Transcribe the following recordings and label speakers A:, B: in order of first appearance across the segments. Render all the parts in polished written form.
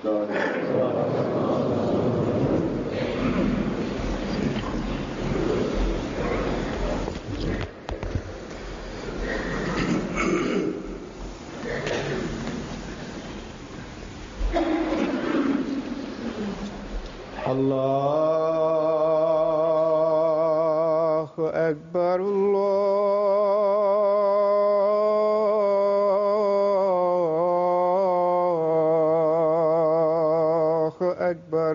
A: الله أكبر الله أكبر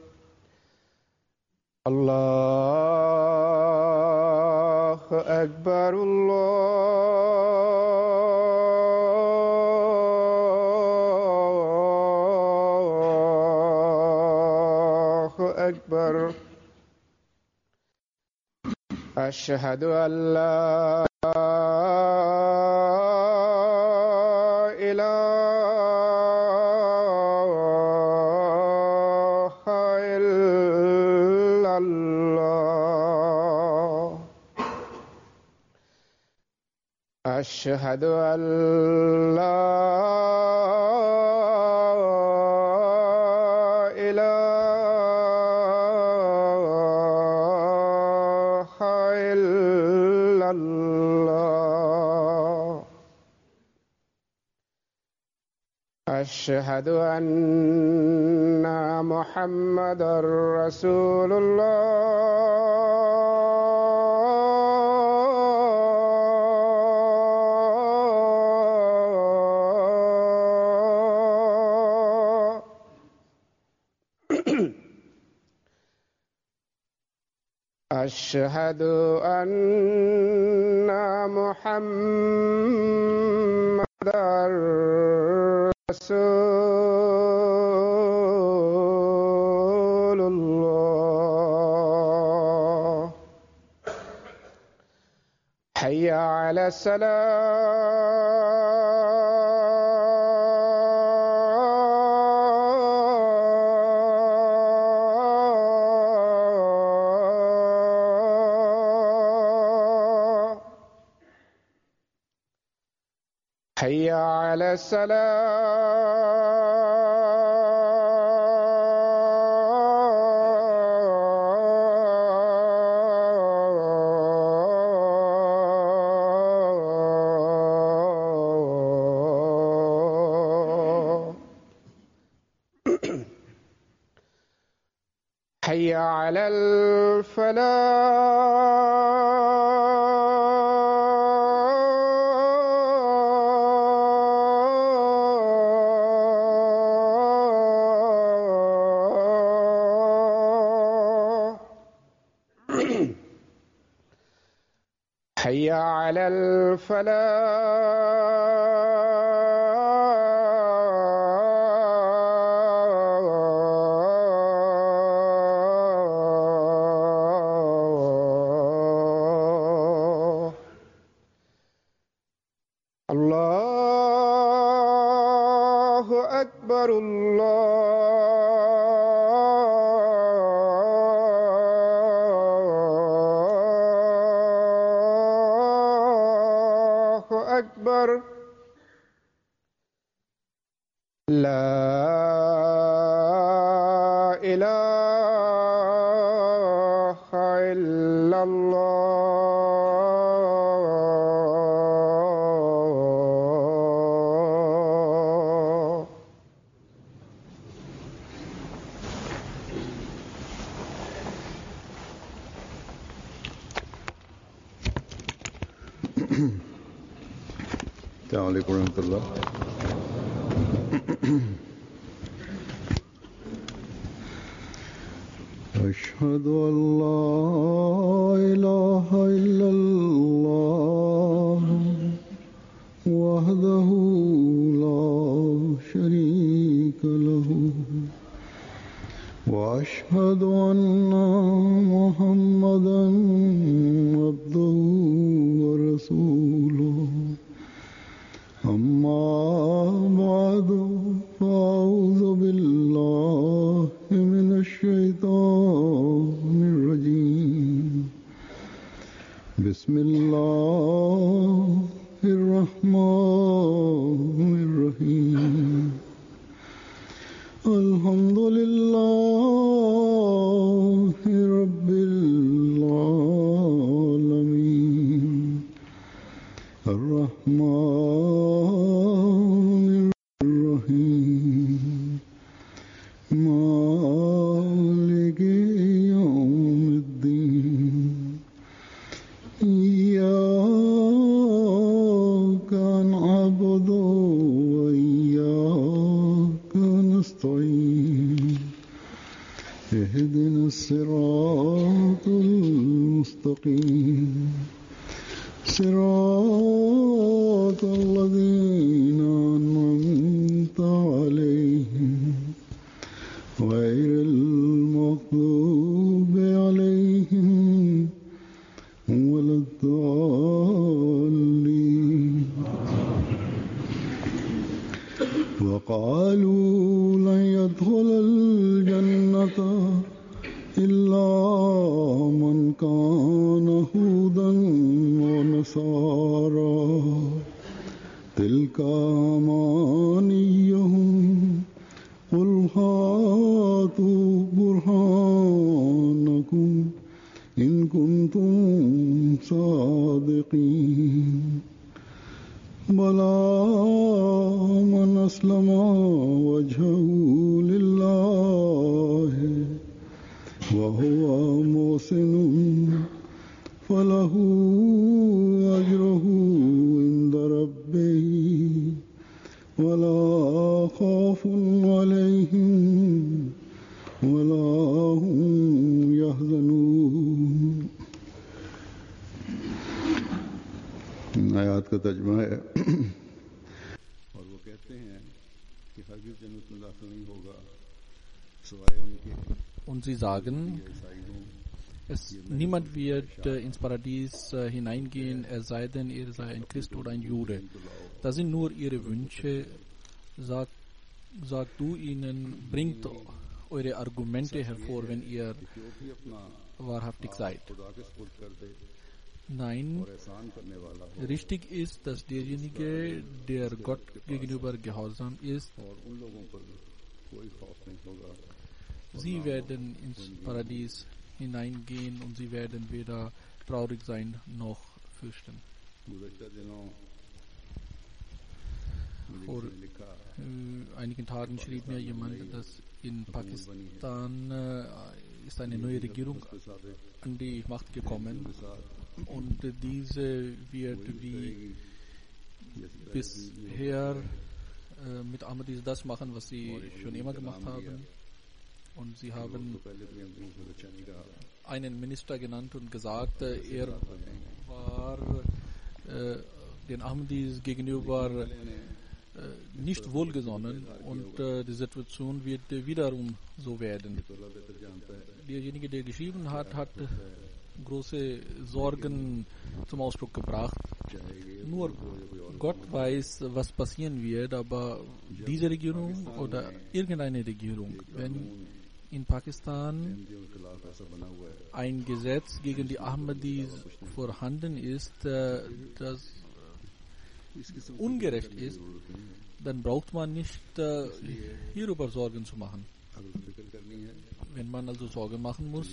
A: الله أكبر الله أكبر أشهد أن لا إله إلا الله أشهد أن لا إله إلا الله أشهد أن محمدًا رسول الله أشهد أن محمدًا رسول الله حي على الصلاة حي على الصلاة حي على الفلاح حي على الفلاح الله أكبر الله أكبر لا إله إلا الله
B: السلام عليكم ورحمة الله. أشهد أن لا إله إلا الله وحده لا شريك له وأشهد أن محمدًا عبده ورسوله أما بعد فأعوذ بالله من الشيطان الرجيم بسم الله الرحمن الرحيم الحمد لله رب العالمين الرحمن الرحيم مالك يوم الدين إياك نعبد وإياك نستعين اهدنا الصراط المستقيم صراط الذين أنعمت عليهم غير المغضوب عليهم ولا الضالين وقالوا لن يدخل الجنة إلا من كان هودا ونصارى تلك أمانيهم قل هاتوا برهانكم إن كنتم صادقين بلى من أسلم وجهه لله وهو محسن فله أجره عند ربه ولا خوف عليهم ولا هم يحزنون. आयात का तर्जुमा है और वो कहते हैं कि हरगिज़ जन्नत में दाखिल नहीं होगा सिवाय उनके.
C: Und sie sagen, niemand wird ins Paradies hineingehen, es sei denn, er sei ein Christ oder ein Jude. Das sind nur ihre Wünsche. Sag du ihnen, bringt eure Argumente hervor, wenn ihr wahrhaftig seid. Nein, richtig ist, dass derjenige, der Gott gegenüber gehorsam ist, sie werden ins Paradies hineingehen und sie werden weder traurig sein noch fürchten. Vor einigen Tagen schrieb mir jemand, dass in Pakistan ist eine neue Regierung an die Macht gekommen und diese wird wie bisher mit Ahmadis das machen, was sie schon immer gemacht haben. Und sie haben einen Minister genannt und gesagt, er war den Ahmadis gegenüber nicht wohlgesonnen und die Situation wird wiederum so werden. Derjenige, der geschrieben hat, hat große Sorgen zum Ausdruck gebracht. Nur Gott weiß, was passieren wird, aber diese Regierung oder irgendeine Regierung, wenn in Pakistan ein Gesetz gegen die Ahmadis vorhanden ist, das ungerecht ist, dann braucht man nicht hierüber Sorgen zu machen. Wenn man also Sorgen machen muss,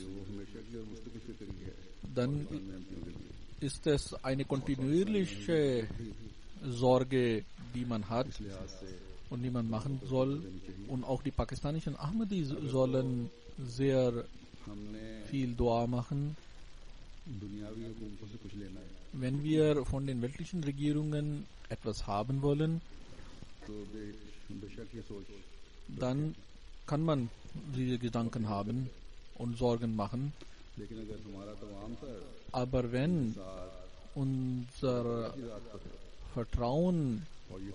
C: dann ist es eine kontinuierliche Sorge, die man hat und die man machen soll. Und auch die pakistanischen Ahmadis sollen sehr viel Dua machen. Wenn wir von den weltlichen Regierungen etwas haben wollen, dann kann man diese Gedanken haben und Sorgen machen. Aber wenn unser Vertrauen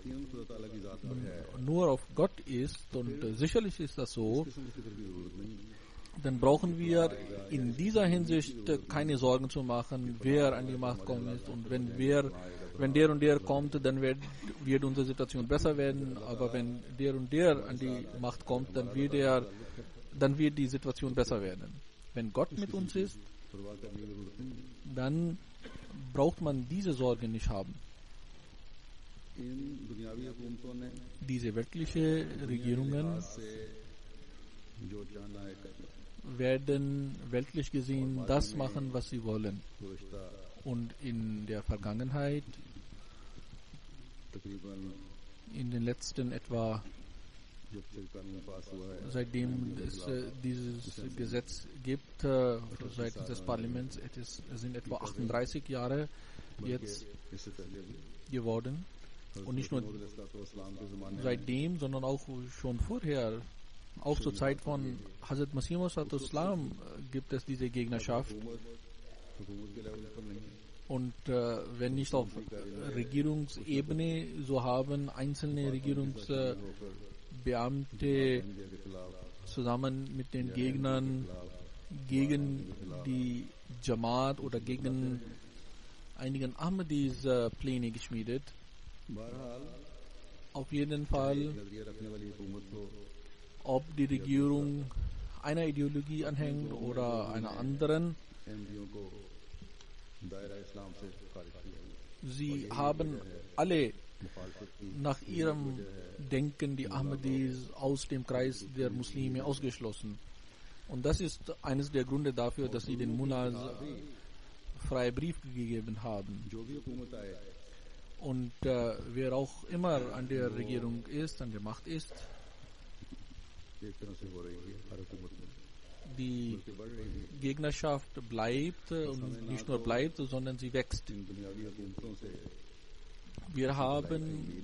C: nur auf Gott ist, und sicherlich ist das so, dann brauchen wir in dieser Hinsicht keine Sorgen zu machen, wer an die Macht kommt ist. Und wenn der und der kommt, dann wird unsere Situation besser werden. Aber wenn der und der an die Macht kommt, dann wird die Situation besser werden. Wenn Gott mit uns ist, dann braucht man diese Sorge nicht haben. Diese weltlichen Regierungen
B: जो चाहना है करना
C: werden weltlich gesehen das machen, was sie wollen.
B: गुज़श्ता
C: Und in der Vergangenheit,
B: तकरीबन
C: in den letzten etwa,
B: जब से कानून पास हुआ है
C: seitdem es dieses Gesetz gibt, seitens des Parlaments, es sind etwa 38 Jahre jetzt
B: इससे पहले भी
C: geworden. Und nicht nur
B: इस्लाम के ज़माने
C: seitdem, sondern auch schon vorher, auch zur Zeit von Hazrat Masih Maud Islam gibt es diese Gegnerschaft.
B: हुकूमत के लेवल पर नहीं
C: Und wenn nicht auf Regierungsebene, so haben einzelne Regierungsbeamte
B: India के खिलाफ
C: zusammen mit den Gegnern gegen die Jamaat oder gegen einigen Ahmadis Pläne geschmiedet.
B: बहरहाल
C: Auf jeden Fall,
B: नजरिया रखने वाली हुकूमत को
C: ob die Regierung einer Ideologie anhängt oder einer anderen,
B: एमडीओ को दायरा इस्लाम से खारिज किया
C: sie haben alle
B: मुखालफत की
C: nach ihrem Denken die Ahmadis aus dem Kreis der Muslime ausgeschlossen. Und das ist eines der Gründe dafür, dass sie den Mullahs freie Brief gegeben haben.
B: जो भी हुकूमत आए
C: Und wer auch immer an der Regierung ist, an der Macht ist,
B: एक तरह से हो रही है हर हुकूमत में
C: die
B: बल्कि बढ़ रही है
C: Gegnerschaft bleibt und nicht nur bleibt, sondern sie wächst.
B: इन बुनियादी हुकूमतों से
C: Wir haben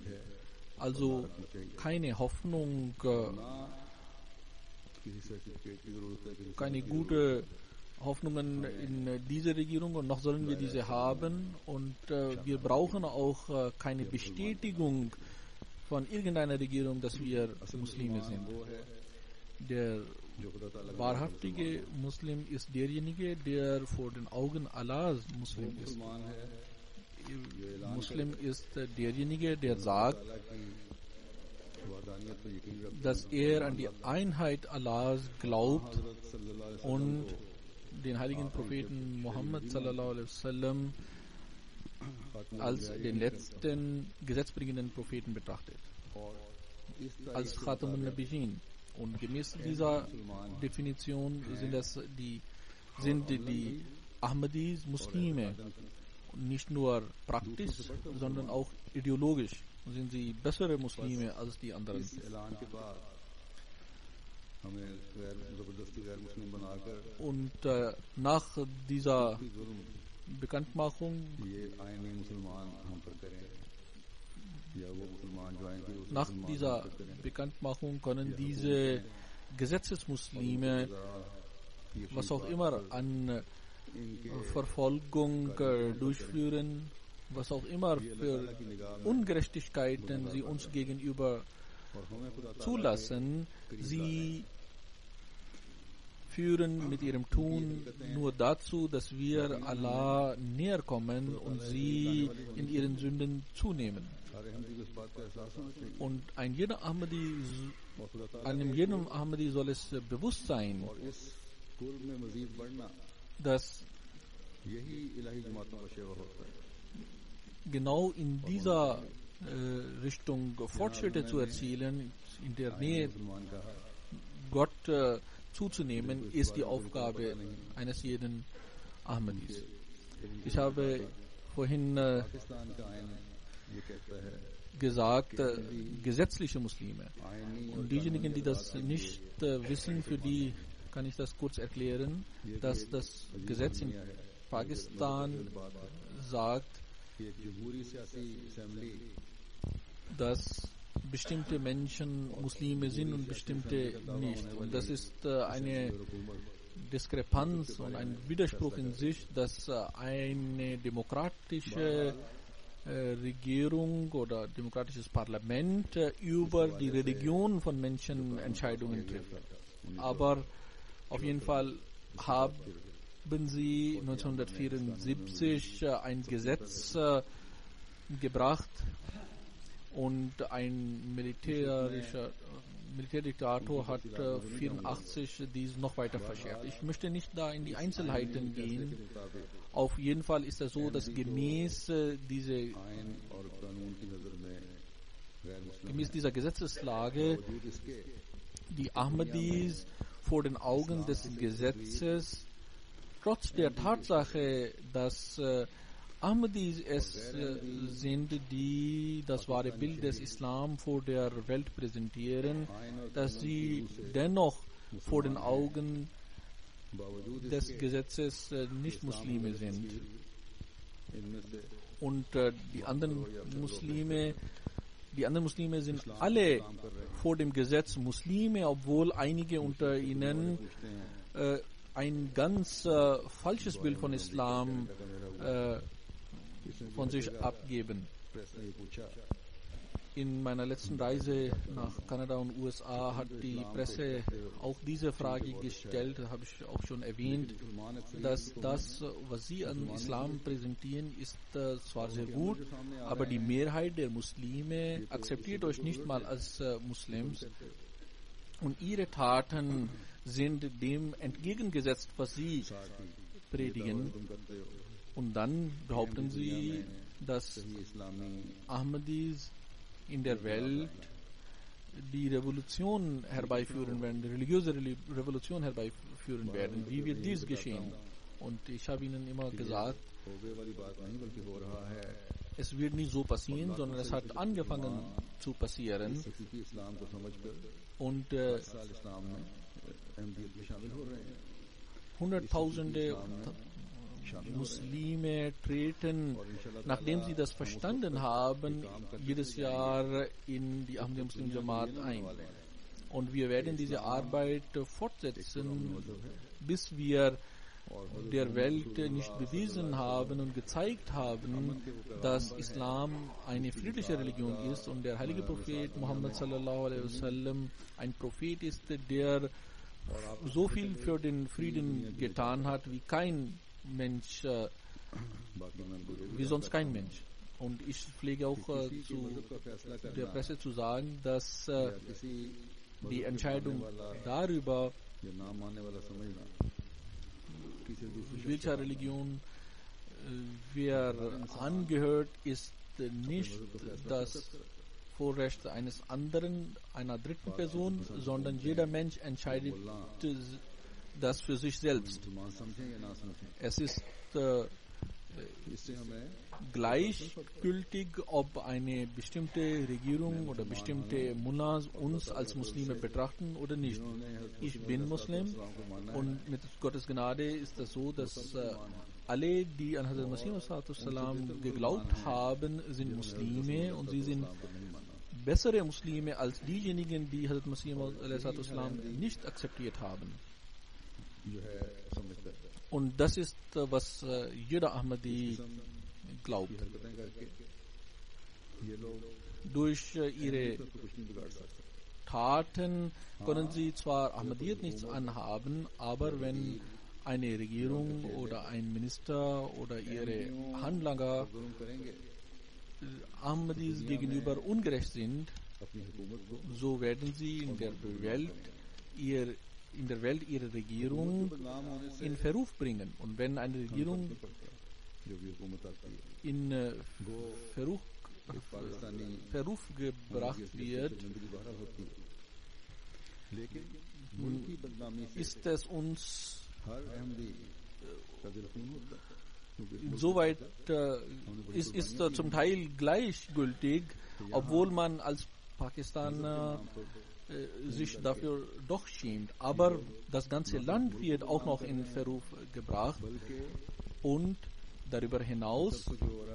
C: also keine Hoffnung,
B: ना किसी सर्टिफिकेट की जरूरत है किसी
C: keine gute Hoffnungen in diese Regierung und noch sollen wir diese haben und wir brauchen auch keine Bestätigung von irgendeiner Regierung, dass wir Muslime sind.
B: वो है
C: Der
B: जो खुदा ताला
C: wahrhaftige Muslim ist derjenige, der vor den Augen Allahs Muslim ist.
B: मुसलमान है
C: Muslim ist derjenige, der sagt,
B: ताला की वादानियत पर यकीन रखता
C: dass er an die Einheit Allahs glaubt
B: हज़रत सल्लल्लाहु अलैहि
C: und den heiligen Propheten Muhammad sallallahu alaihi wasallam
B: वसल्लम
C: als den letzten gesetzbringenden Propheten betrachtet,
B: और इस
C: als Khatamun Nabiyyin. Und gemäß dieser Definition sind die Ahmadis Muslime. Und nicht nur praktisch, sondern auch ideologisch sind sie bessere Muslime als die anderen.
B: इस ऐलान के बाद हमें गैर जबरदस्ती गैर मुस्लिम बनाकर
C: Und nach dieser
B: जुल्म
C: Bekanntmachung,
B: ये आईनी मुसलमान हम पर करें या वो मुसलमान जो आएंगे उस
C: nach dieser Bekanntmachung können diese Gesetzesmuslime, was auch immer an Verfolgung durchführen, was auch immer für Ungerechtigkeiten sie uns gegenüber zulassen, sie führen mit ihrem Tun nur dazu, dass wir Allah näher kommen und sie in ihren Sünden zunehmen.
B: सारे हम इस बात का एहसास होना चाहिए
C: Und einem
B: और खुदा ताला
C: jedem Ahmadi soll es bewusst sein,
B: और इस कुर्ब में मजीद बढ़ना
C: dass
B: यही इलाही जमातों का शेवा होता है
C: genau in dieser Richtung Fortschritte zu erzielen, in der Nähe
B: मुसलमान का
C: Gott zuzunehmen, ist die Aufgabe eines jeden Ahmadis. Ich habe vorhin
B: Pakistan का आइन ये कहता है
C: gesagt, gesetzliche Muslime.
B: आईनी
C: Und diejenigen, die das nicht wissen, für die kann ich das kurz erklären, dass das Gesetz in Pakistan sagt,
B: कि एक जमहूरी सियासी assembly
C: dass bestimmte Menschen Muslime sind und bestimmte nicht. Und das ist eine Diskrepanz und ein Widerspruch in sich, dass eine demokratische Regierung oder demokratisches Parlament über die Religion von Menschen Entscheidungen trifft. Aber auf jeden Fall haben sie 1974 ein Gesetz gebracht und ein Militärdiktator hat 1984 dies noch weiter verschärft. Ich möchte nicht da in die Einzelheiten gehen. Auf jeden Fall ist es so, dass gemäß
B: आइन और कानून की नजर में गैर मुस्लिम
C: dieser Gesetzeslage
B: वजूद इसके
C: die Ahmadis vor den Augen des Gesetzes, trotz der Tatsache, dass Ahmadis es sind, die das wahre Bild des Islam vor der Welt präsentieren, dass sie dennoch vor den Augen des Gesetzes nicht Muslime sind. Und die anderen Muslime sind alle vor dem Gesetz Muslime, obwohl einige unter ihnen ein ganz falsches Bild von Islam von sich abgeben. In meiner letzten Reise nach Kanada und USA hat die Presse auch diese Frage gestellt, habe ich auch schon erwähnt, dass das, was sie an Islam präsentieren, ist zwar sehr gut, aber die Mehrheit der Muslime akzeptiert euch nicht mal als Muslims und ihre Taten sind dem entgegengesetzt, was sie predigen. Und dann behaupten sie, dass Ahmadis in der Welt die Revolution herbeiführen werden, die religiöse Revolution herbeiführen werden. Wie wird dies geschehen? Und ich habe ihnen immer gesagt, es wird nicht so passieren, sondern es hat angefangen zu passieren. Und Hunderttausende Muslime treten, nachdem sie das verstanden haben, jedes Jahr in die Ahmadiyya Muslim Jamaat ein. Und wir werden diese Arbeit fortsetzen, bis wir der Welt nicht bewiesen haben und gezeigt haben, dass Islam eine friedliche Religion ist und der heilige Prophet Muhammad sallallahu alaihi wasallam ein Prophet ist, der so viel für den Frieden getan hat wie kein Mensch, wie sonst kein Mensch. Und ich pflege auch zu der Presse zu sagen, dass die Entscheidung darüber, welcher Religion wer angehört, ist nicht das Vorrecht eines anderen, einer dritten Person, sondern jeder Mensch entscheidet das für sich selbst. Es ist gleichgültig, ob eine bestimmte Regierung oder bestimmte Mullahs uns als Muslime betrachten oder nicht. Ich bin Muslim und mit Gottes Gnade ist es so, dass alle, die an Hazrat Masih ﷺ geglaubt haben, sind Muslime und sie sind bessere Muslime als diejenigen, die Hazrat Masih ﷺ nicht akzeptiert haben. Und das ist, was jeder Ahmadi glaubt. Durch ihre Taten können sie zwar Ahmadiyyat nichts anhaben, aber wenn eine Regierung oder ein Minister oder ihre Handlanger Ahmadis gegenüber ungerecht sind, so werden sie in der Welt ihre Regierung in Verruf bringen. Und wenn eine Regierung in Verruf gebracht wird, ist es uns insoweit ist zum Teil gleichgültig, obwohl man als Pakistaner sich dafür doch schämt. Aber das ganze Land wird auch noch in Verruf gebracht und darüber hinaus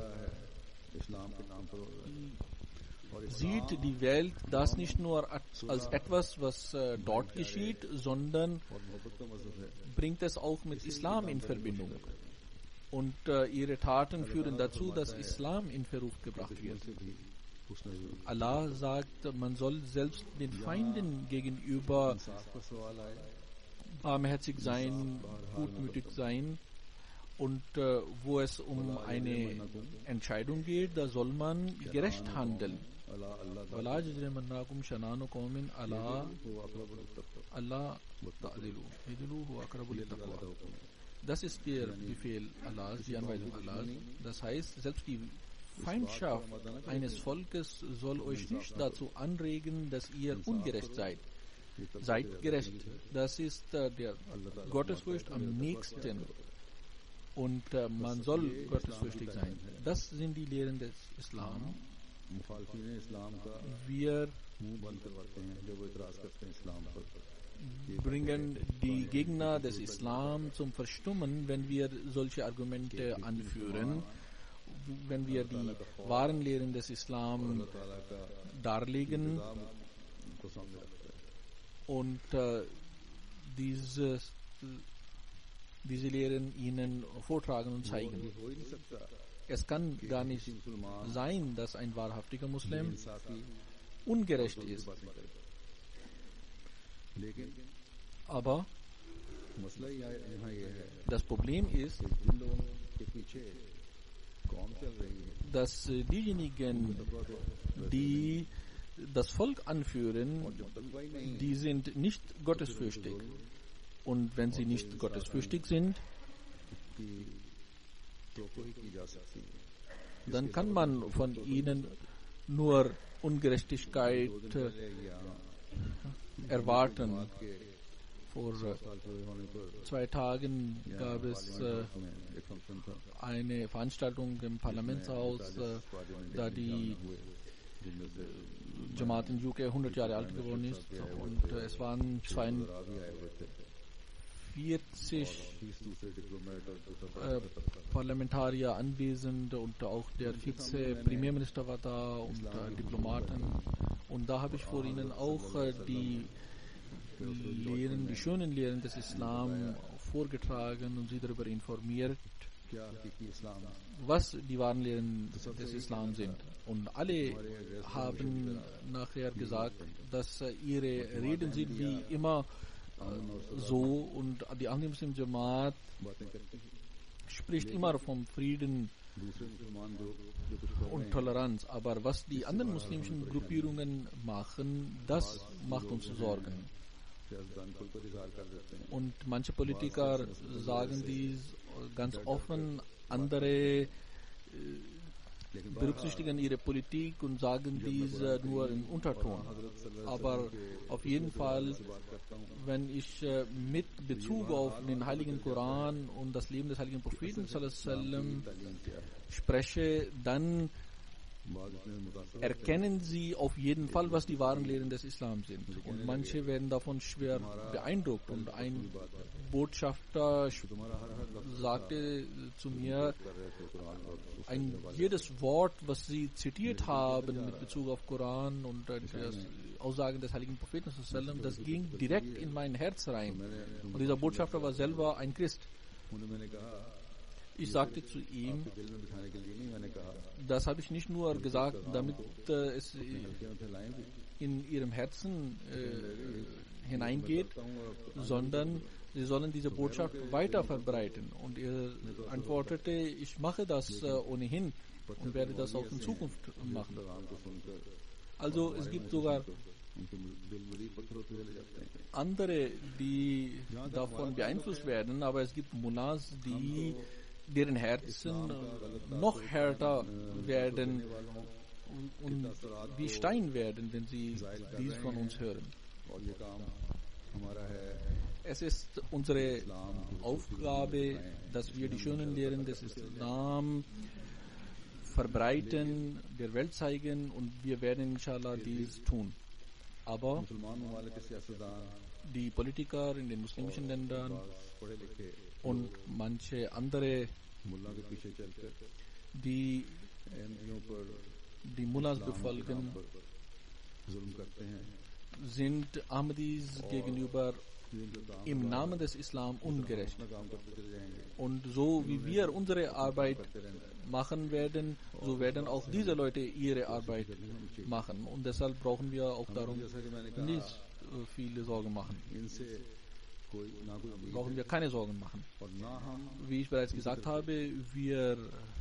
C: sieht die Welt das nicht nur als etwas, was dort geschieht, sondern bringt es auch mit Islam in Verbindung. Und ihre Taten führen dazu, dass Islam in Verruf gebracht wird. Allah sagt, man soll selbst den Feinden gegenüber barmherzig sein, gutmütig sein. Und wo es um eine Entscheidung geht, da soll man gerecht handeln. Das ist der Befehl Allahs, die Anweisung Allahs. Das heißt, selbst die Feindschaft eines Volkes soll euch nicht dazu anregen, dass ihr ungerecht seid. seid gerecht. Das ist der Gottesfurcht am nächsten. Und man soll gottesfürchtig sein. Das sind die Lehren des Islam.
B: मुखालफीन इस्लाम का
C: Wir
B: मुंह बंद करवाते हैं जब वो इतराज करते हैं इस्लाम पर
C: bringen die Gegner des Islam zum Verstummen, wenn wir solche Argumente anführen, wenn wir die wahren Lehren des Islam darlegen
B: उनको सामने रखते हैं
C: und diese Lehren ihnen vortragen und zeigen.
B: हो ही नहीं सकता
C: Es kann gar nicht sein, dass ein wahrhaftiger Muslim
B: इंसाफी
C: ungerecht ist.
B: बातें करे लेकिन
C: Aber
B: मसला यहाँ ये है
C: das Problem ist,
B: कि जिन लोगों के पीछे कौम चल रही है
C: dass diejenigen, die das Volk anführen,
B: जब तक वही नहीं
C: die sind nicht gottesfürchtig. Und wenn sie nicht gottesfürchtig sind,
B: की तो कोई की जा सकती है
C: dann kann man von ihnen nur Ungerechtigkeit erwarten.
B: के
C: Vor
B: साल पूरे होने पर
C: 2 Tagen gab es
B: में एक फंक्शन था
C: eine Veranstaltung im Parlamentshaus, da die
B: हुए जिनमें से
C: Jamaat in UK 100 Jahre alt geworden ist. Und es waren
B: Ravi आए हुए थे
C: 42
B: 30 दूसरे डिप्लोमेट और दूसरा
C: Parlamentarier anwesend und auch der Vize-Premierminister war da und Diplomaten. Und da habe ich vor ihnen auch die Lehren, die schönen Lehren des Islam vorgetragen und sie darüber informiert,
B: क्या हकीकी इस्लाम
C: was die wahren Lehren des Islam sind. Und alle haben nachher gesagt, dass ihre Reden sind wie immer so und die Ahmadi Muslim Jamaat
B: बातें करती है
C: spricht immer vom Frieden
B: दूसरे मुसलमान ग्रुप जो कुछ कर रहे
C: und Toleranz. Aber was die anderen muslimischen Gruppierungen machen, das macht uns Sorgen.
B: हैं सियासतदान खुलकर इजहार कर देते हैं
C: Und manche Politiker sagen dies ganz offen, andere berücksichtigen ihre Politik und sagen dies nur im Unterton. Aber auf jeden Fall, wenn ich mit Bezug auf den Heiligen Koran und das Leben des Heiligen Propheten sallam, spreche, dann
B: बाद इसमें मुतासर
C: erkennen sie auf jeden Fall, was die wahren Lehren des Islam sind. Und manche werden davon schwer beeindruckt. Und ein Botschafter sagte zu mir, jedes Wort, was sie zitiert haben mit Bezug auf Koran und das Aussagen des Heiligen Propheten, das ging direkt in mein Herz rein. Und dieser Botschafter war selber ein Christ.
B: उन्होंने मैंने कहा
C: Ich sagte zu ihm,
B: कि दिल में बिठाने के लिए नहीं मैंने कहा
C: das habe ich nicht nur gesagt, damit es
B: हल्कियां फैलाएं भी
C: in ihrem Herzen hineingeht, sondern sie sollen diese Botschaft weiter verbreiten. Und er antwortete, ich mache das ohnehin und werde das auch in Zukunft machen.
B: पैगाम को सुनकर
C: Also es gibt sogar
B: उनके दिल मजीद पत्थर होते चले जाते हैं
C: andere, die davon beeinflusst werden, aber es gibt Mullahs, deren Herzen noch härter werden und wie Stein werden, wenn sie dies von uns hören.
B: और ये काम हमारा है
C: Es ist unsere Aufgabe, dass wir die schönen Lehren des Islam verbreiten, der Welt zeigen und wir werden inshallah dies tun. Aber
B: मुसलमान ममालिक के सियासतदान
C: die Politiker in den muslimischen Ländern
B: पढ़े लिखे
C: und manche andere,
B: मुल्ला के पीछे चलकर
C: die
B: अहमदियों पर
C: die Mullahs befolgen,
B: जुल्म करते हैं
C: sind Ahmadis gegenüber
B: जिनका काम
C: im Namen des Islam ungerecht.
B: अपना काम करते चले जाएंगे
C: Und so wie wir unsere Arbeit machen werden, so werden auch diese Leute ihre Arbeit machen. Und deshalb brauchen wir auch darum
B: जैसा कि मैंने कहा
C: nicht viele Sorgen machen.
B: इनसे कोई ना कोई उम्मीद
C: Brauchen wir keine Sorgen machen.
B: और ना हम
C: Wie ich bereits gesagt habe, wir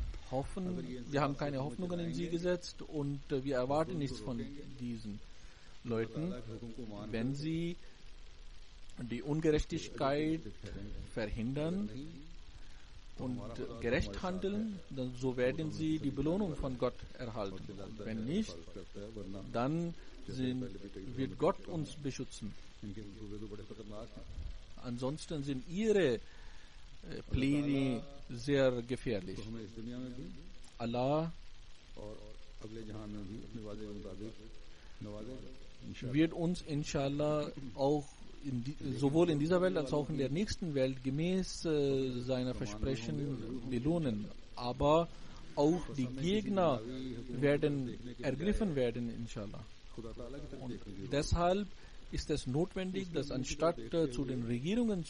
C: haben keine Hoffnungen in sie gesetzt und wir erwarten nichts von diesen Leuten,
B: हुक्म को मान
C: wenn sie die Ungerechtigkeit verhindern und gerecht handeln, so werden sie die Belohnung von Gott erhalten. Und wenn nicht,
B: करता है वरना
C: dann wird Gott uns beschützen.
B: इनके मंसूबे तो बड़े खतरनाक हैं।
C: Ansonsten sind ihre Pläne sehr gefährlich.
B: तो हमें इस दुनिया में भी
C: Allah
B: और अगले जहान में भी अपने वादे के मुताबिक नवाजेगा इंशाअल्लाह।
C: wird uns inshallah auch sowohl in dieser Welt als auch in der nächsten Welt gemäß seiner Versprechen belohnen. Aber auch die Gegner werden ergriffen werden, inshallah.
B: खुदा ताला की तरफ
C: Und
B: देखने की
C: deshalb ist es notwendig, dass anstatt zu den Regierungen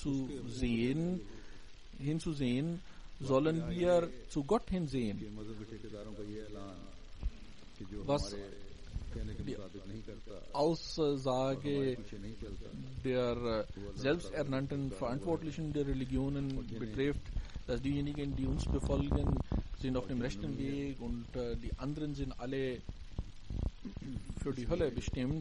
C: hinzusehen, sollen wir zu Gott hinsehen.
B: कि मजहब के ठेकेदारों का ये ऐलान कि जो
C: Was
B: हमारे कहने के मुताबिक नहीं करता,
C: Aussage
B: पीछे नहीं चलता,
C: der selbsternannten Verantwortlichen der Religionen betrifft, dass diejenigen, die uns befolgen, sind auf dem rechten Weg und die anderen sind alle für die Hölle bestimmt.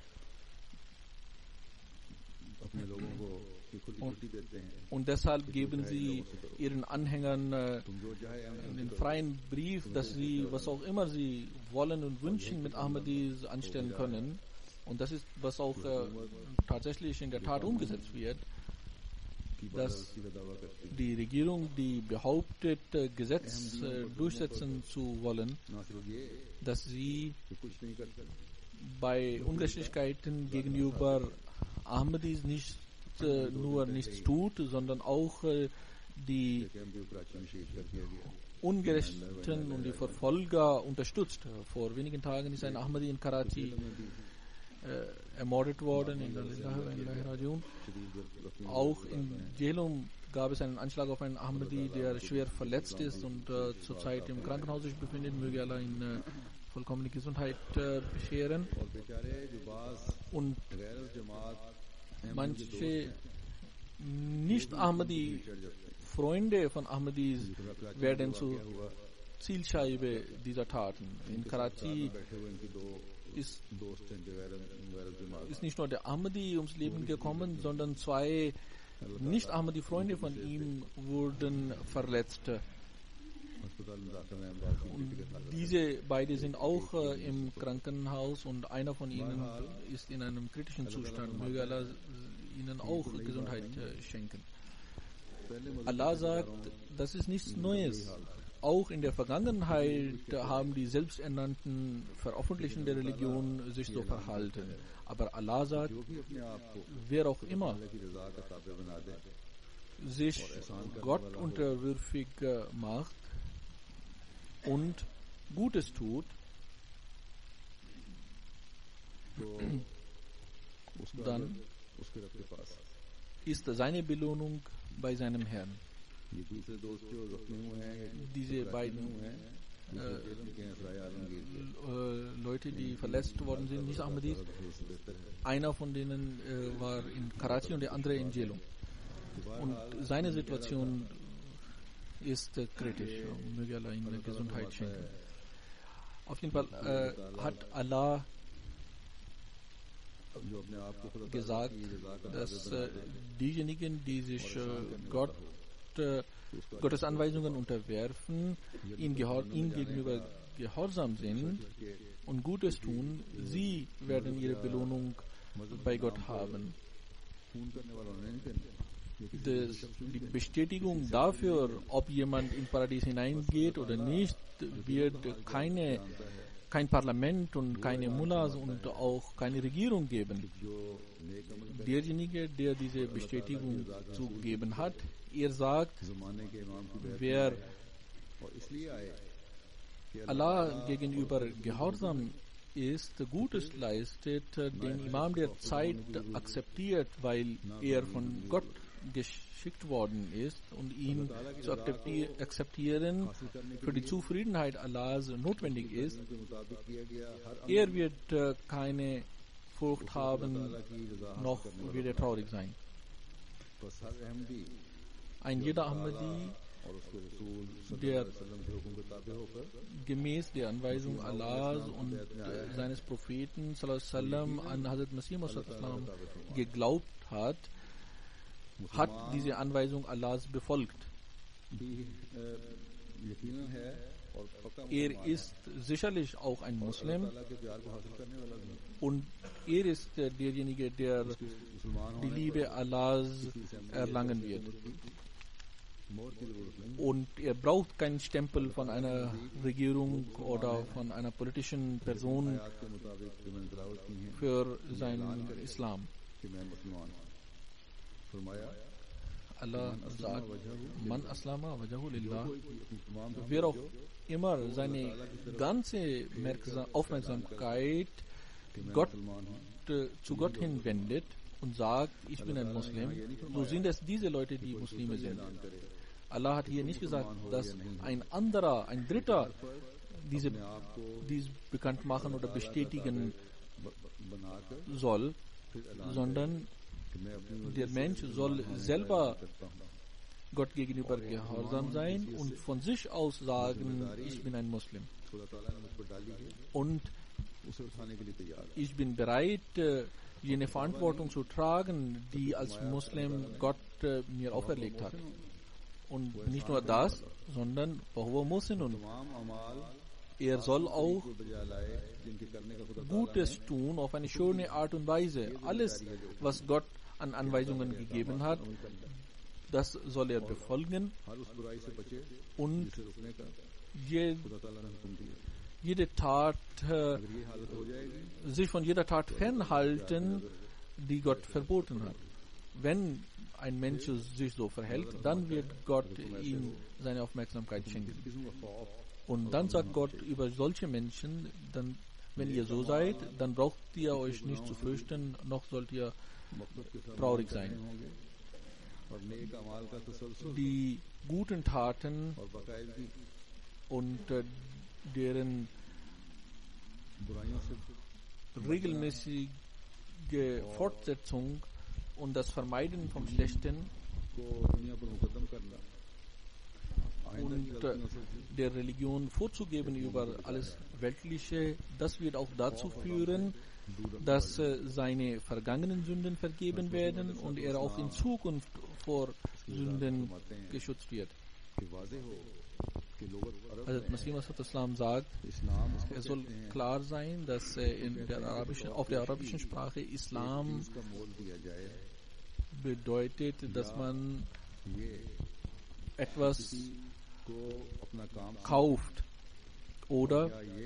B: अपने लोगों को ये खुली छुट्टी देते हैं।
C: Und deshalb geben sie ihren Anhängern
B: तुम जो चाहे हम
C: den freien Brief, dass sie, was auch immer sie wollen und wünschen, mit Ahmadis anstellen können. Und das ist, was auch tatsächlich in der Tat umgesetzt wird,
B: की
C: dass
B: बदौलती का दावा करती है।
C: die Regierung, die behauptet, Gesetz durchsetzen zu wollen,
B: ना सिर्फ ये
C: dass sie
B: कि कुछ नहीं करता,
C: bei Ungerechtigkeiten gegenüber Ahmadis nicht nur nichts tut, sondern auch die
B: कि हम भी कराची में शहीद कर दिया गया।
C: Ungerechten und die Verfolger unterstützt. Vor wenigen Tagen ist ein Ahmadi in Karachi ermordet worden. Auch in Jhelum gab es einen Anschlag auf einen Ahmadi, der schwer verletzt ist und zurzeit im Krankenhaus sich befindet. Möge Allah ihn vollkommene Gesundheit bescheren.
B: और बेचारे जो बाज
C: Und
B: गैर जमात
C: manche Nicht-Ahmadi, Freunde von Ahmadis, werden zur Zielscheibe dieser Taten. In Karachi
B: बैठे हुए इनके दो
C: ist
B: दोस्त हैं जो गैर जमात
C: ist nicht nur der Ahmadi ums Leben gekommen, sondern zwei Nicht-Ahmadi-Freunde von ihm wurden verletzt.
B: अस्पताल में दाखिल हैं। बाकी
C: Und diese beide sind auch im Krankenhaus und einer von ihnen ist in einem kritischen Zustand. Möge Allah ihnen auch Gesundheit schenken. Allah sagt, das ist nichts Neues. Auch in der Vergangenheit haben die selbsternannten Veröffentlichten der Religion sich so verhalten. Aber Allah sagt,
B: जो भी अपने आप को
C: wer auch immer
B: की रजा का ताबे बना दे,
C: sich Gott unterwürfig macht und Gutes tut,
B: तो उसका
C: dann
B: उसके रब के पास
C: ist seine Belohnung bei seinem Herrn.
B: ये दूसरे दोस्त जो जख्मी हुए हैं,
C: Diese beiden
B: हुए हैं, जेल में गए सराय Alamgir,
C: Leute, die verletzt worden sind, nicht Ahmadis,
B: बेहतर है।
C: einer von denen war in Karachi und der andere in Jhelum. Und seine Situation ist kritisch. Möge Allah ihm Gesundheit schenken. Auf jeden Fall hat Allah
B: जो अपने आप को खुदा
C: gesagt, dass diejenigen, die sich Gottes Anweisungen unterwerfen, ihm gegenüber gehorsam sind und Gutes tun, sie werden ihre Belohnung bei Gott haben.
B: खून करने वालों ने नहीं करना।
C: Die Bestätigung dafür, ob jemand ins Paradies hineingeht oder nicht, wird kein Parlament und keine Mullahs und auch keine Regierung geben.
B: जो नेक अमल
C: Derjenige, der diese Bestätigung zu geben hat, er sagt,
B: जमाने के इमाम की बैत
C: wer
B: और इसलिए आए कि
C: Allah gegenüber gehorsam ist, Gutes leistet, den Imam der Zeit akzeptiert, weil er von Gott geschickt worden ist und ihn zu akzeptieren für die Zufriedenheit Allahs notwendig ist,
B: के मुताबिक किया गया हर
C: er wird keine Furcht haben, noch wird er traurig sein.
B: बस हर Ahmadi
C: Ein jeder Ahmadi,
B: और उसके रसूल
C: der
B: वसल्लम के हुक्म के ताबे होकर
C: gemäß der Anweisung Allahs und seines Propheten sallam, an Hazrat Masih sallam geglaubt hat, hat diese Anweisung Allahs befolgt.
B: भी यकीनन है
C: Er ist sicherlich auch ein Muslim und er ist derjenige, der die Liebe Allahs erlangen wird. Und er braucht keinen Stempel von einer Regierung oder von einer politischen Person für seinen Islam. Allah sagt, man aslama wajahu lillah. Wer auch immer seine ganze Aufmerksamkeit zu Gott hinwendet und sagt, ich bin ein Muslim, so sind es diese Leute, die Muslime sind. Allah hat hier nicht gesagt, dass ein Dritter dies bekannt machen oder bestätigen soll, sondern der Mensch soll selber Gott gegenüber gehorsam sein und von sich aus sagen, ich bin ein Muslim. Und ich bin bereit, jene Verantwortung zu tragen, die als Muslim Gott mir auferlegt hat. Und nicht nur das, sondern er soll auch Gutes tun auf eine schöne Art und Weise. Alles, was Gott an Anweisungen gegeben hat, das soll er befolgen und jede Tat, sich von jeder Tat fernhalten, die Gott verboten hat. Wenn ein Mensch sich so verhält, dann wird Gott ihm seine Aufmerksamkeit schenken. Und dann sagt Gott über solche Menschen, dann, wenn ihr so seid, dann braucht ihr euch nicht zu fürchten, noch sollt ihr traurig sein. Die guten Taten und deren regelmäßige Fortsetzung und das Vermeiden vom Schlechten und der Religion vorzugeben über alles Weltliche, das wird auch dazu führen, dass seine vergangenen Sünden vergeben werden und er auch in Zukunft vor Sünden geschützt wird. Also Masih Islam sagt, es soll klar sein, dass auf der arabischen Sprache Islam bedeutet, dass man etwas kauft oder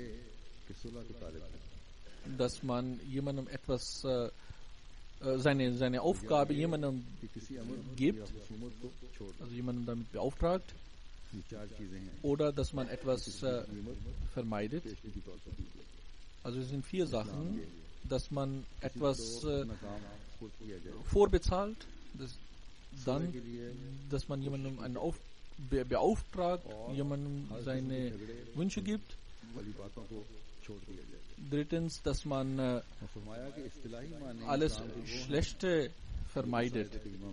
C: dass man jemandem etwas, seine Aufgabe jemandem gibt, also jemandem damit beauftragt, oder dass man etwas vermeidet. Also es sind 4 Sachen, dass man etwas vorbezahlt, dann, dass man jemandem beauftragt, jemandem seine Wünsche gibt. Drittens, dass man alles Schlechte vermeidet.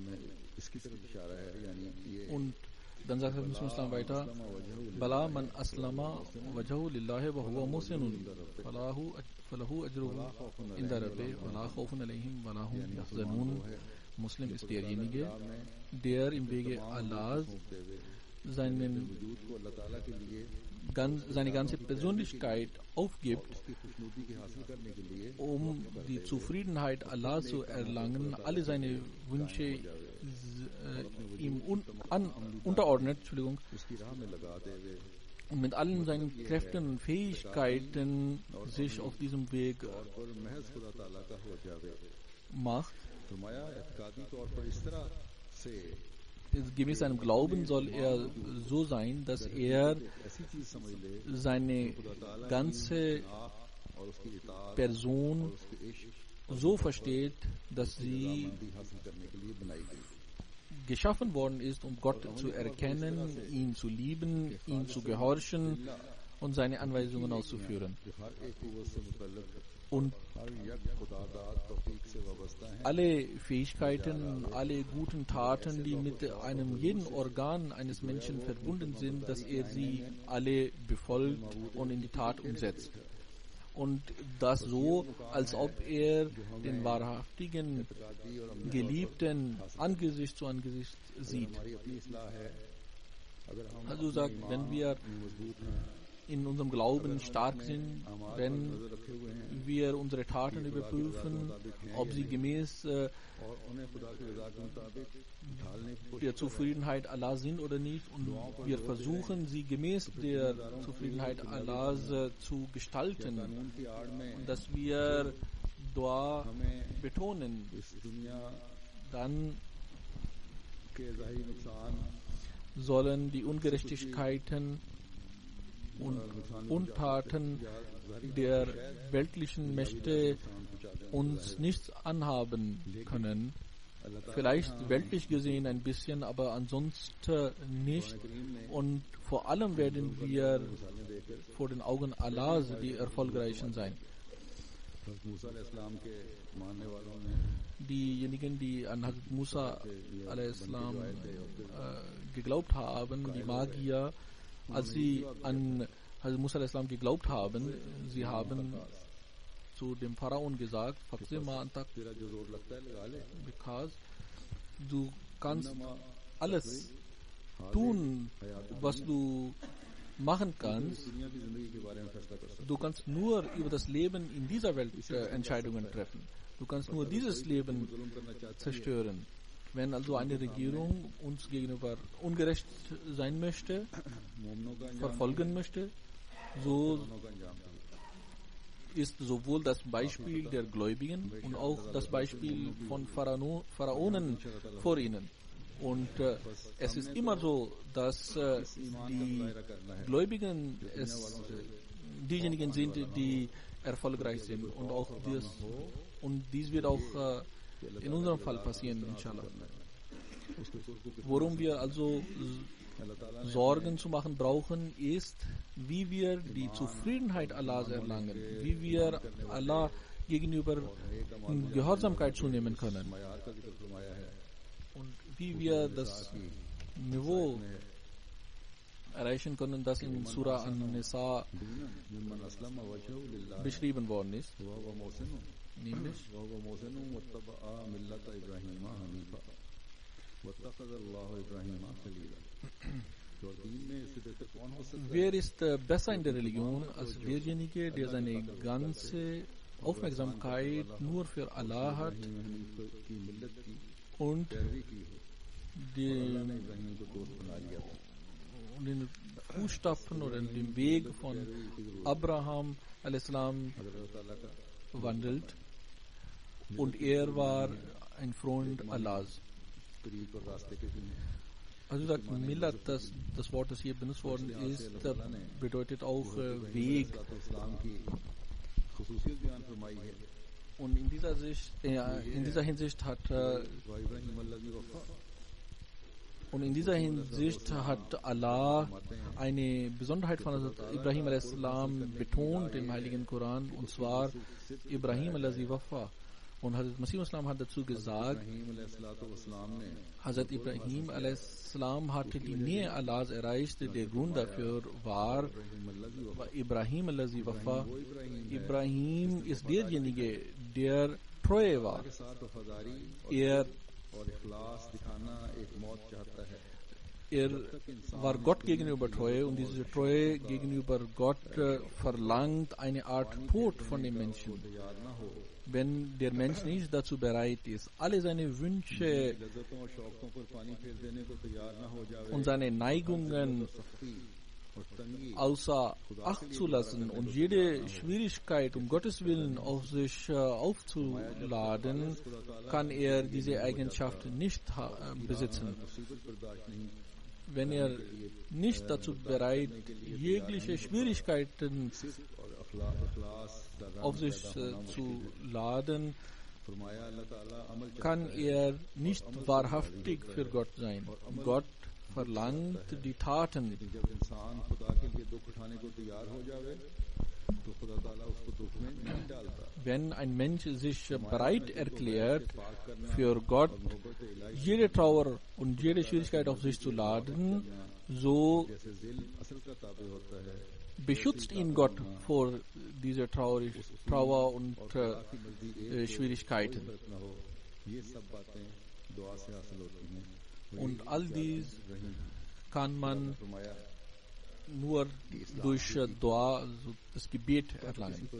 C: Und dann sagt Muslim weiter, Bala man aslama wajhahu lillahi wa huwa muslimun falahu ajruhu inda rabbi wa la khawfun alayhim wa la hum yahzanun. Muslim ist derjenige, der im Wege Allahs seine ganze Persönlichkeit aufgibt, um die Zufriedenheit Allah zu erlangen, alle seine Wünsche ihm unterordnet, und mit allen seinen Kräften und Fähigkeiten sich auf diesem Weg macht. Gemäß seinem Glauben soll er so sein, dass er seine ganze Person so versteht, dass sie geschaffen worden ist, um Gott zu erkennen, ihn zu lieben, ihm zu gehorchen und seine Anweisungen auszuführen. Und alle Fähigkeiten, alle guten Taten, die mit einem jeden Organ eines Menschen verbunden sind, dass er sie alle befolgt und in die Tat umsetzt. Und das so, als ob er den wahrhaftigen Geliebten Angesicht zu Angesicht sieht. Also sagt, wenn wir in unserem Glauben stark sind, wenn wir unsere Taten überprüfen, ob sie gemäß der Zufriedenheit Allah sind oder nicht, und wir versuchen, sie gemäß der Zufriedenheit Allahs zu gestalten, und dass wir Dua betonen, dann sollen die Ungerechtigkeiten und Untaten der weltlichen Mächte uns nichts anhaben können. Vielleicht weltlich gesehen ein bisschen, aber ansonsten nicht. Und vor allem werden wir vor den Augen Allahs die Erfolgreichen sein. Diejenigen, die an Hazrat Musa a.s. Geglaubt haben, die Magier, als sie an Hazrat Musa a.s. geglaubt haben, sie haben zu dem Pharaon gesagt, because du kannst alles tun, was du machen kannst. Du kannst nur über das Leben in dieser Welt Entscheidungen treffen. Du kannst nur dieses Leben zerstören. Wenn also eine Regierung uns gegenüber ungerecht sein möchte, verfolgen möchte, so ist sowohl das Beispiel der Gläubigen und auch das Beispiel von Pharaonen vor ihnen. Und es ist immer so, dass die Gläubigen diejenigen sind, die erfolgreich sind. Und dies wird auch in unserem Fall passieren, inshallah. Worum wir also Sorgen zu machen brauchen, ist, wie wir die Zufriedenheit Allahs erlangen, wie wir Allah gegenüber Gehorsamkeit zunehmen können und wie wir das Niveau erreichen können, das in Surah An-Nisa beschrieben worden ist, nämlich wer ist besser in der Religion als derjenige, der seine ganze Aufmerksamkeit nur für Allah hat und den Fußstapfen oder den Weg von Abraham a.s. wandelt, und er war ein Freund Allahs. Also sagt Millat, das Wort, das hier benutzt worden ist, bedeutet auch Weg. Und in dieser Hinsicht hat Allah eine Besonderheit von Ibrahim a.s. betont im Heiligen Koran, und zwar Ibrahim allazi wafa. Und Hazrat Masih Islam hat dazu gesagt, Hazrat Ibrahim a.s. hatte die Nähe Allahs erreicht. Der Grund dafür war Ibrahim allazi wafa. Ibrahim ist derjenige, der treu war. Er war Gott gegenüber treu, und diese Treue gegenüber Gott verlangt eine Art Tod von dem Menschen. Wenn der Mensch nicht dazu bereit ist, alle seine Wünsche und seine Neigungen außer Acht zu lassen und jede Schwierigkeit um Gottes Willen auf sich aufzuladen, kann er diese Eigenschaft nicht besitzen. Wenn er nicht dazu bereit ist, jegliche Schwierigkeiten auf sich zu laden, kann er nicht wahrhaftig für Gott sein. Gott verlangt die Taten. Wenn ein Mensch sich bereit erklärt, für Gott jede Trauer und jede Schwierigkeit auf sich zu laden, so beschützt ihn Gott vor dieser Trauer und Schwierigkeiten. Und all dies kann man nur durch Dua, also das Gebet erlangen.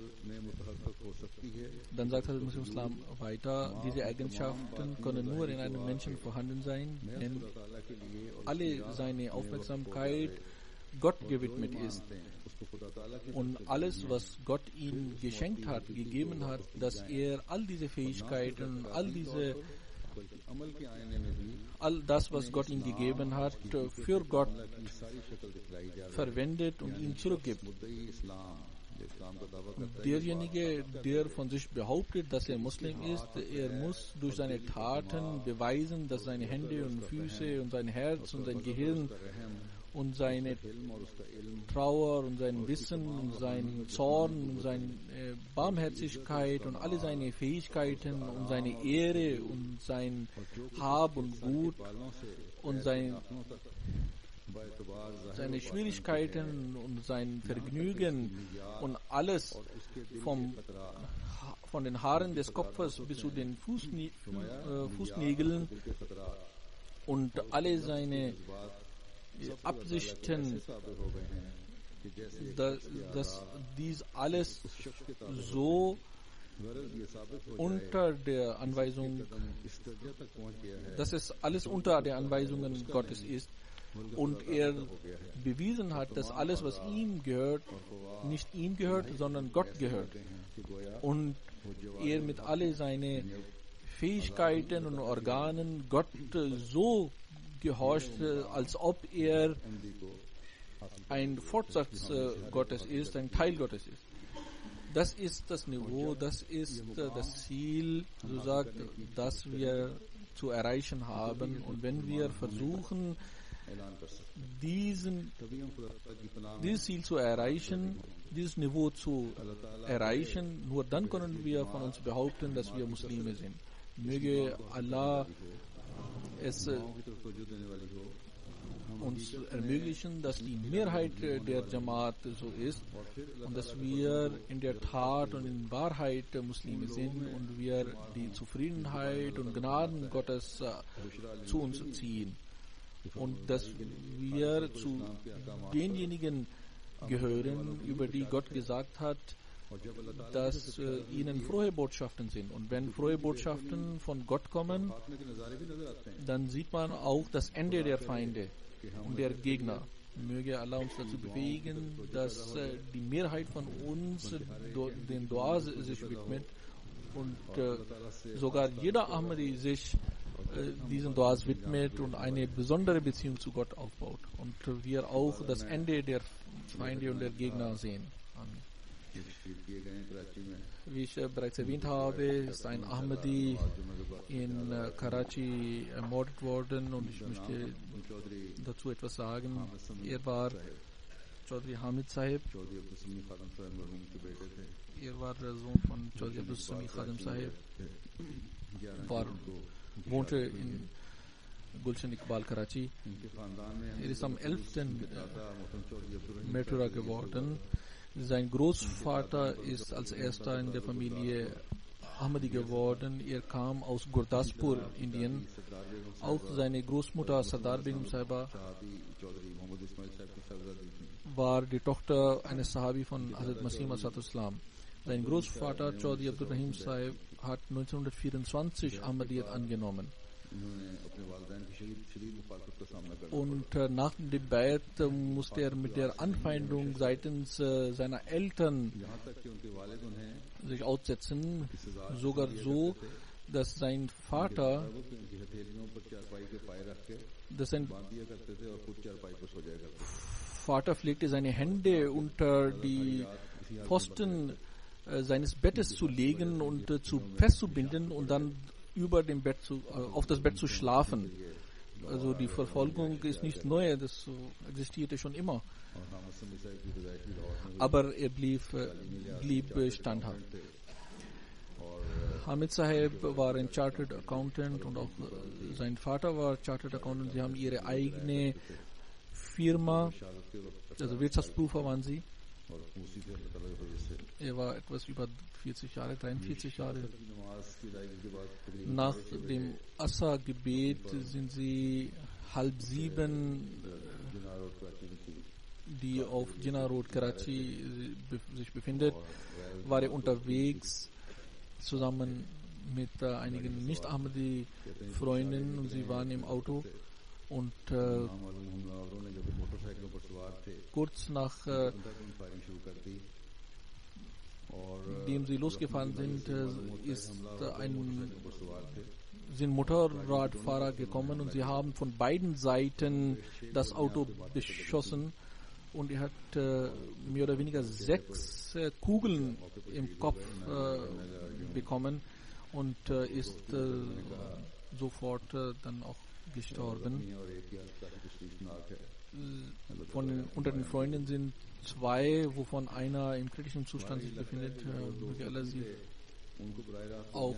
C: Dann sagt Hazrat Masih Islam weiter, diese Eigenschaften können nur in einem Menschen vorhanden sein, wenn alle seine Aufmerksamkeit Gott gewidmet ist. Und alles, was Gott ihm geschenkt hat, gegeben hat, dass er all diese Fähigkeiten, all das, was Gott ihm gegeben hat, für Gott verwendet und ihm zurückgibt. Derjenige, der von sich behauptet, dass er Muslim ist, er muss durch seine Taten beweisen, dass seine Hände und Füße und sein Herz und sein Gehirn und seine Trauer und sein Wissen und sein Zorn und seine Barmherzigkeit und alle seine Fähigkeiten und seine Ehre und sein Hab und Gut und seine Schwierigkeiten und sein Vergnügen und alles von den Haaren des Kopfes bis zu den Fußnägeln und alle seine Absichten, dass dies alles so unter der Anweisung, dass es alles unter der Anweisungen Gottes ist und er bewiesen hat, dass alles, was ihm gehört, nicht ihm gehört, sondern Gott gehört und er mit alle seine Fähigkeiten und Organen Gott so gehorcht, als ob er ein Fortsatz Gottes ist, ein Teil Gottes ist. Das ist das Niveau, das ist das Ziel, so sagt, das wir zu erreichen haben. Und wenn wir versuchen, dieses Ziel zu erreichen, dieses Niveau zu erreichen, nur dann können wir von uns behaupten, dass wir Muslime sind. Möge Allah es uns ermöglichen, dass die Mehrheit der Jamaat so ist und dass wir in der Tat und in Wahrheit Muslime sind und wir die Zufriedenheit und Gnaden Gottes zu uns ziehen und dass wir zu denjenigen gehören, über die Gott gesagt hat, dass ihnen frohe Botschaften sind. Und wenn frohe Botschaften von Gott kommen, dann sieht man auch das Ende der Feinde und der Gegner. Möge Allah uns dazu bewegen, dass die Mehrheit von uns den Dua sich widmet und sogar jeder Ahmadi sich diesen Duas widmet und eine besondere Beziehung zu Gott aufbaut. Und wir auch das Ende der Feinde und der Gegner sehen. Amen. Wie ich bereits erwähnt habe, ist ein Ahmadi in Karachi ermordet worden und ich möchte dazu etwas sagen. Er war Chaudhry Hamid Sahib. Er war der Sohn von Chaudhry Abdul Sami Khadim Sahib. Wohnte in Gulshan Iqbal, Karachi. Er ist am 11. Märtyrer geworden. Sein Großvater ist als erster in der Familie Ahmadi geworden. Er kam aus Gurdaspur, Indien. Auch seine Großmutter Sardar Begum Sahiba war die Tochter eines Sahabi von Hazrat Masih Maud Islam. Sein Großvater Chaudhry Abdul Rahim Sahib hat 1924 Ahmadiyyat angenommen. Und nach dem Bayat musste er mit der Anfeindung seitens seiner Eltern sich aussetzen, sogar so, dass sein Vater pflegte seine Hände unter die Pfosten seines Bettes zu legen und festzubinden und dann über dem Bett auf das Bett zu schlafen. Also die Verfolgung ist nicht neu, das existierte schon immer. Aber er blieb standhaft. Hamid Sahib war ein Chartered Accountant und auch sein Vater war Chartered Accountant. Sie haben ihre eigene Firma, also Wirtschaftsprüfer waren sie. Er war etwas über 40 Jahre, 43 Jahre. Nach dem Assa-Gebet sind sie 6:30 die auf Jinnah Road, Karachi sich befindet, war er unterwegs zusammen mit einigen Nicht-Ahmadi-Freunden und sie waren im Auto und kurz nachdem sie losgefahren sind, sind Motorradfahrer gekommen und sie haben von beiden Seiten das Auto beschossen und er hat mehr oder weniger 6 Kugeln im Kopf bekommen und ist sofort dann auch gestorben. Unter den Freunden sind 2, wovon einer im kritischen Zustand sich befindet, möge Allah sie auch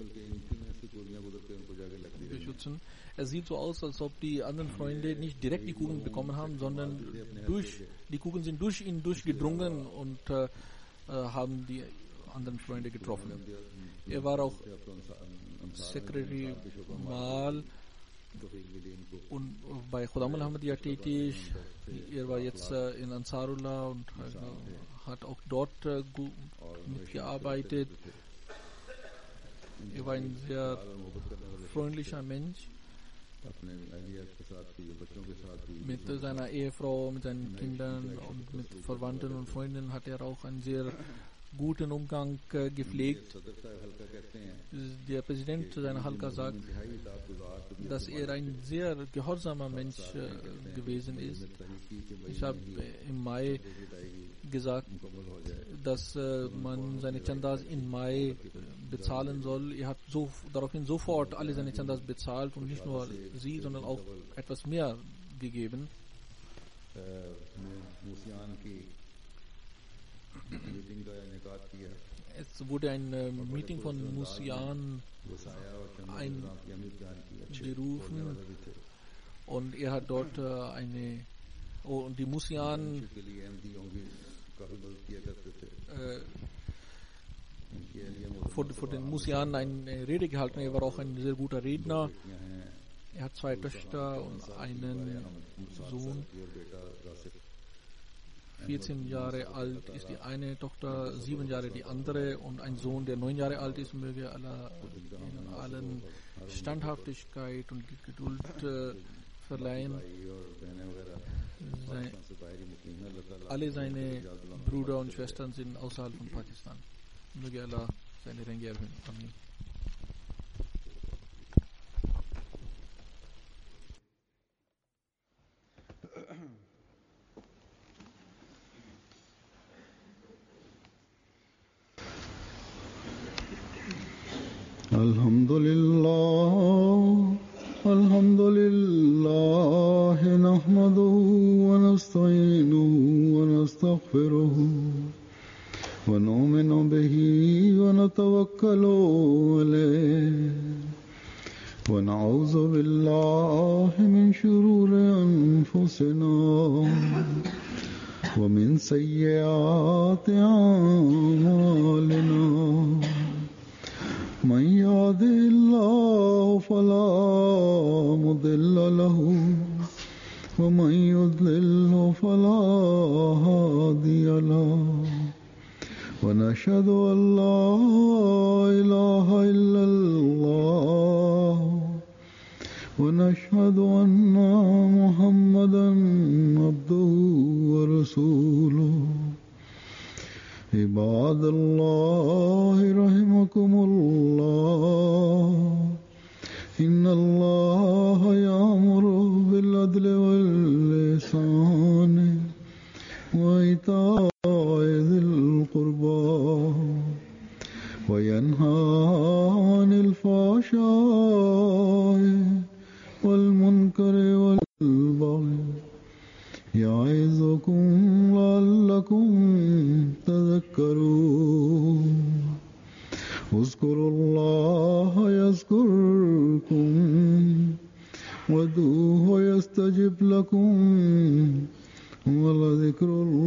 C: beschützen. Es sieht so aus, als ob die anderen Freunde nicht direkt die Kugeln bekommen haben, sondern die Kugeln sind durch ihn durchgedrungen und haben die anderen Freunde getroffen. Er war auch Secretary Mal und bei Khuddam al-Ahmadiyya tätig. Er war jetzt in Ansarullah und hat auch dort mitgearbeitet. Er war ein sehr freundlicher Mensch. Mit seiner Ehefrau, mit seinen Kindern und mit Verwandten und Freunden hat er auch einen sehr guten Umgang gepflegt. Der Präsident seiner Halqa sagt, dass er ein sehr gehorsamer Mensch gewesen ist. Ich habe im Mai gesagt, dass man seine Chandas im Mai bezahlen soll. Er hat daraufhin sofort alle seine Chandas bezahlt und nicht nur sie, sondern auch etwas mehr gegeben. Es wurde ein Meeting von Musian einberufen und er hat dort und die Musian vor den Musianen eine Rede gehalten. Er war auch ein sehr guter Redner. Er hat 2 Töchter und einen Sohn. 14 Jahre alt ist die eine Tochter, 7 Jahre die andere und ein Sohn, der 9 Jahre alt ist. Möge Allah ihnen allen Standhaftigkeit und Geduld verleihen. Alle seine Brüder und Schwestern sind außerhalb von Pakistan. Möge Allah seine Ränge erhöhen. Amen.
B: الحمد لله نحمده ونستعينه ونستغفره ونؤمن به ونتوكل عليه ونعوذ بالله من شرور أنفسنا ومن سيئات أعمالنا من يهده الله فلا مضل له ومن يضلل فلا هادي له ونشهد أن لا إله إلا الله ونشهد أن محمدا عبده ورسوله عباد الله رحمكم الله إن الله يأمر بالعدل والإحسان وإيتاء ذي القربى وينهى عن الفحشاء والمنكر والبغي يعظكم لعلكم تذكرون اذكروا الله يذكركم وادعوه يستجب لكم ولذكر الله